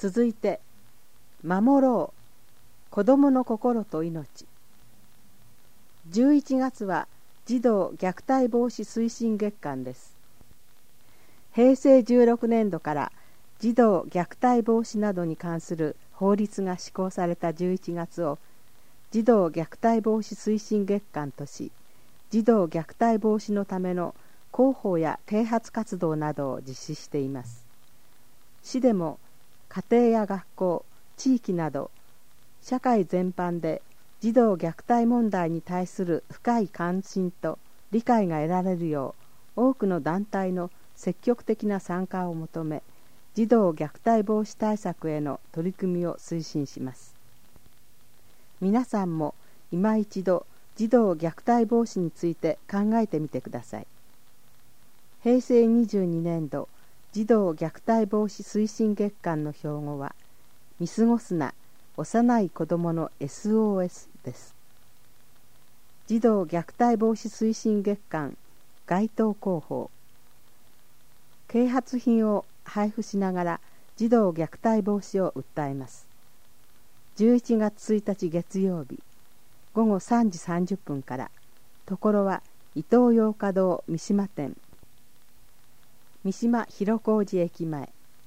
続いて守ろう子どもの心と命。11月は児童虐待防止推進月間です。平成16年度から児童虐待防止などに関する法律が施行された11月を児童虐待防止推進月間とし、児童虐待防止のための広報や啓発活動などを実施しています。市でも家庭や学校、地域など社会全般で児童虐待問題に対する深い関心と理解が得られるよう多くの団体の積極的な参加を求め、児童虐待防止対策への取り組みを推進します。皆さんも今一度児童虐待防止について考えてみてください。平成22年度児童虐待防止推進月間の標語は見過ごすな幼い子どもの SOS です。児童虐待防止推進月間街頭広報。啓発品を配布しながら児童虐待防止を訴えます。11月1日月曜日午後3時30分から、ところは伊東洋華堂三島店、三島広小路駅前。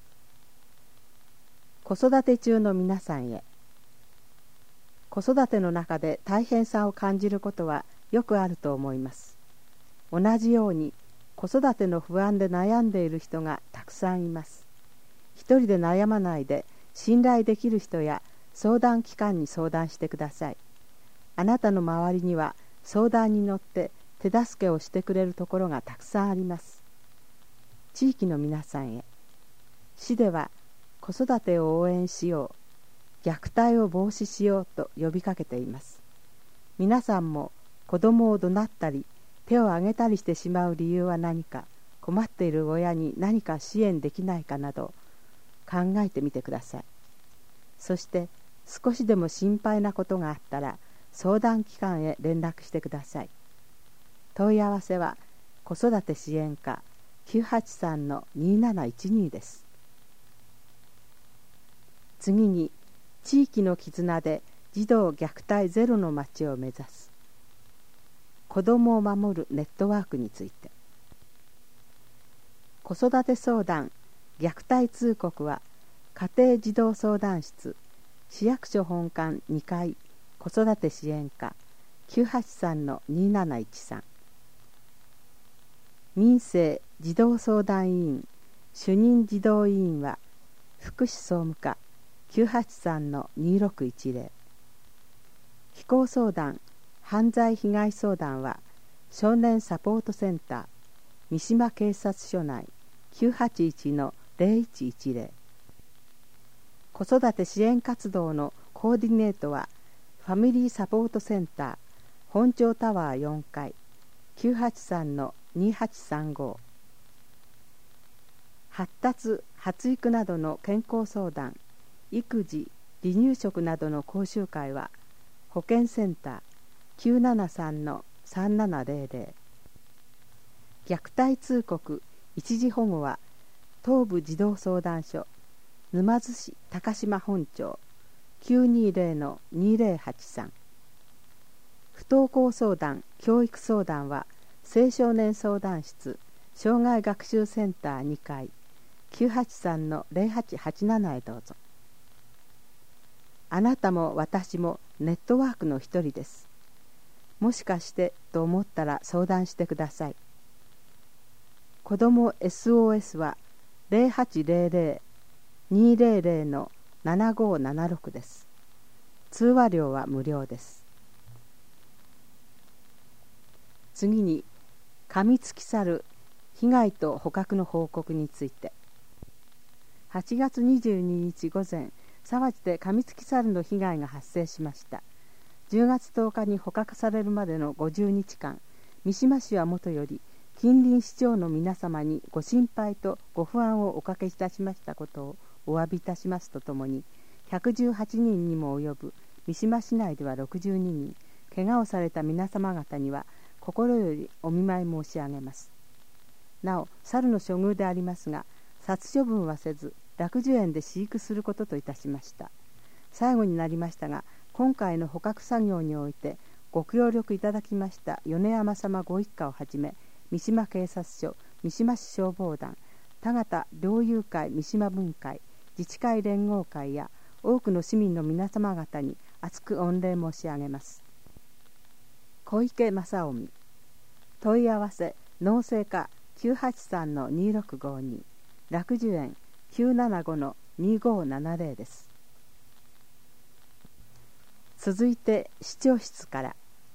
子育て中の皆さんへ。子育ての中で大変さを感じることはよくあると思います。同じように子育ての不安で悩んでいる人がたくさんいます。一人で悩まないで信頼できる人や相談機関に相談してください。あなたの周りには相談に乗って手助けをしてくれるところがたくさんあります。地域の皆さんへ。市では子育てを応援しよう、虐待を防止しようと呼びかけています。皆さんも子供を怒鳴ったり手を挙げたりしてしまう理由は何か、困っている親に何か支援できないかなど考えてみてください。そして少しでも心配なことがあったら相談機関へ連絡してください。問い合わせは子育て支援課 983-2712 です。次に地域の絆で児童虐待ゼロの町を目指す子どもを守るネットワークについて。子育て相談虐待通告は家庭児童相談室市役所本館2階子育て支援課 983-2713。民生児童相談委員主任児童委員は福祉総務課 983-2610。非行相談犯罪被害相談は少年サポートセンター三島警察署内 981-0110。子育て支援活動のコーディネートはファミリーサポートセンター本町タワー4階 983-2835。発達・発育などの健康相談、育児・離乳食などの講習会は保健センター 973-3700。虐待通告・一時保護は東部児童相談所沼津市高島本町 920-2083。不登校相談・教育相談は青少年相談室障害学習センター2階 983-0887 へどうぞ。あなたも私もネットワークの一人です。もしかしてと思ったら相談してください。子ども SOS は 0800-200-7576 です。通話料は無料です。次に噛みつき猿被害と捕獲の報告について。8月22日午前、沢地で噛みつき猿の被害が発生しました。10月10日に捕獲されるまでの50日間、三島市はもとより近隣市町の皆様にご心配とご不安をおかけいたしましたことをお詫びいたしますとともに、118人にも及ぶ三島市内では62人、怪我をされた皆様方には心よりお見舞い申し上げます。なお、猿の処遇でありますが、殺処分はせず、 楽寿園で飼育することといたしました。最後になりましたが、今回の捕獲作業においてご協力いただきました米山様ご一家をはじめ、三島警察署、三島市消防団、田形猟友会三島分会、自治会連合会や多くの市民の皆様方に厚く御礼申し上げます。小池正臣。問い合わせ農政課 983-2652、楽寿園 975-2570 です。続いて市長室から。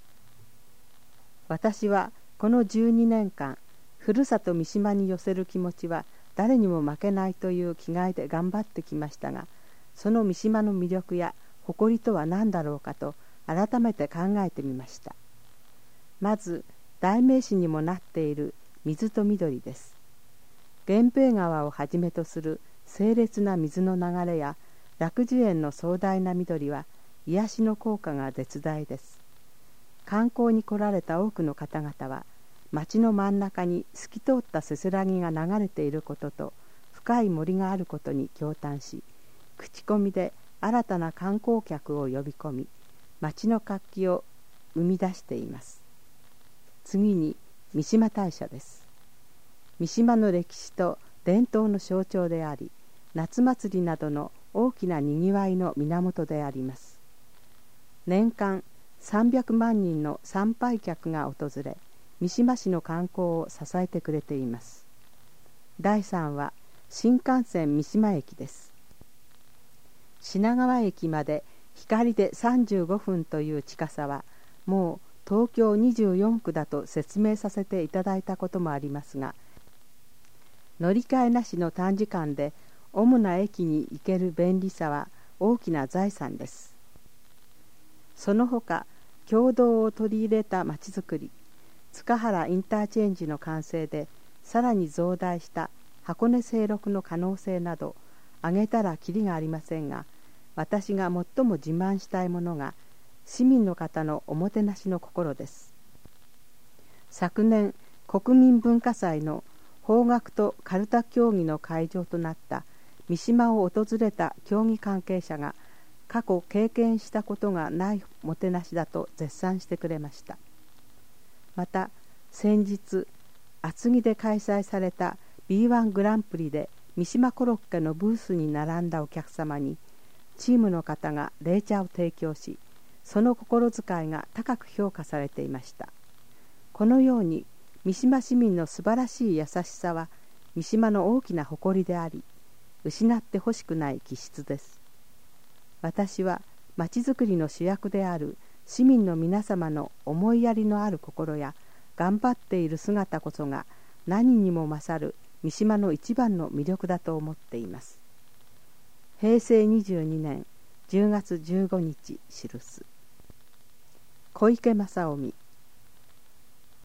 私はこの12年間、ふるさと三島に寄せる気持ちは誰にも負けないという気概で頑張ってきましたが、その三島の魅力や誇りとは何だろうかと改めて考えてみました。まず代名詞にもなっている水と緑です。源平川をはじめとする清冽な水の流れや楽寿園の壮大な緑は癒しの効果が絶大です。観光に来られた多くの方々は、町の真ん中に透き通ったせせらぎが流れていることと深い森があることに驚嘆し、口コミで新たな観光客を呼び込み、町の活気を生み出しています。次に三島大社です。三島の歴史と伝統の象徴であり、夏祭りなどの大きなにぎわいの源であります。年間300万人の参拝客が訪れ、三島市の観光を支えてくれています。第3は新幹線三島駅です。品川駅まで光で35分という近さは、もう東京24区だと説明させていただいたこともありますが、乗り換えなしの短時間で主な駅に行ける便利さは大きな財産です。その他、共同を取り入れたまちづくり、塚原インターチェンジの完成でさらに増大した箱根清六の可能性など、挙げたらきりがありませんが、私が最も自慢したいものが市民の方のおもてなしの心です。昨年、国民文化祭の邦楽とカルタ競技の会場となった三島を訪れた競技関係者が、過去経験したことがないもてなしだと絶賛してくれました。また先日厚木で開催された B1 グランプリで三島コロッケのブースに並んだお客様にチームの方が冷茶を提供し、その心遣いが高く評価されていました。このように三島市民の素晴らしい優しさは三島の大きな誇りであり、失ってほしくない気質です。私はまちづくりの主役である市民の皆様の思いやりのある心や頑張っている姿こそが何にも勝る三島の一番の魅力だと思っています。平成22年10月15日記す。小池正臣。